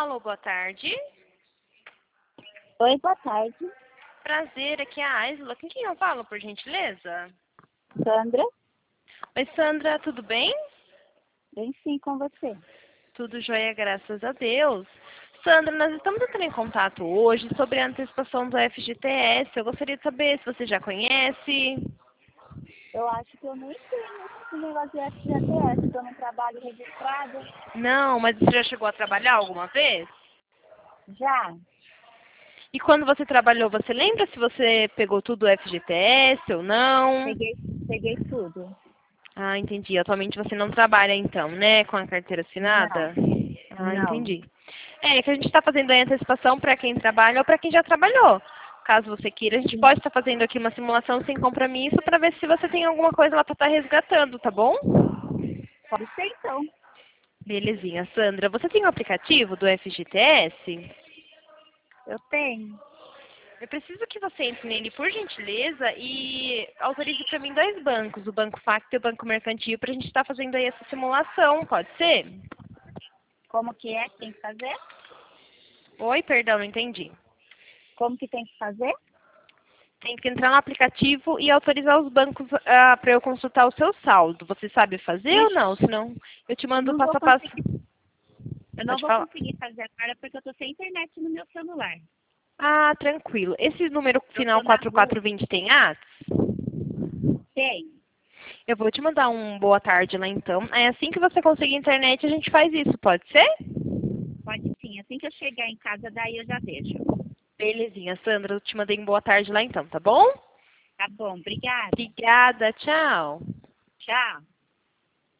Alô, boa tarde. Oi, boa tarde. Prazer, aqui é a Aisla. Com quem eu falo, por gentileza? Sandra? Oi, Sandra, tudo bem? Bem sim, com você. Tudo jóia, graças a Deus. Sandra, nós estamos entrando em contato hoje sobre a antecipação do FGTS. Eu gostaria de saber se você já conhece. Eu acho que eu nem tenho esse negócio de FGTS, que eu não trabalho registrada. Não, mas você já chegou a trabalhar alguma vez? Já, E quando você trabalhou, você lembra se você pegou tudo o FGTS ou não? peguei tudo. Ah, entendi. Atualmente você não trabalha então, né, com a carteira Não, assinada? Ah, não. entendi. É que a gente está fazendo aí a antecipação para quem trabalha ou para quem já trabalhou. Caso você queira, a gente Sim. pode estar fazendo aqui uma simulação sem compromisso para ver se você tem alguma coisa lá para estar resgatando, tá bom? Pode ser então. Belezinha. Sandra, você tem o aplicativo do FGTS? Eu tenho. Eu preciso que você entre nele, por gentileza, e autorize para mim 2 bancos, o Banco Facto e o Banco Mercantil, para a gente estar fazendo aí essa simulação, pode ser? Como que é que tem que fazer? Oi, perdão, não entendi. Como que tem que fazer? Tem que entrar no aplicativo e autorizar os bancos para eu consultar o seu saldo. Você sabe fazer ou não? Ixi, Senão eu te eu mando não passo vou a passo. conseguir. Eu não Pode vou falar. conseguir fazer agora porque eu tô sem internet no meu celular. Ah, tranquilo. Esse número Eu final tô na rua. 4420 tem ads? Tem. Eu vou te mandar um boa tarde lá então. É assim que você conseguir internet, a gente faz isso, pode ser? Pode sim. Assim que eu chegar em casa, daí eu já vejo. Belezinha, Sandra. Eu te mandei um boa tarde lá então, tá bom? Tá bom, obrigada. Obrigada, tchau. Tchau.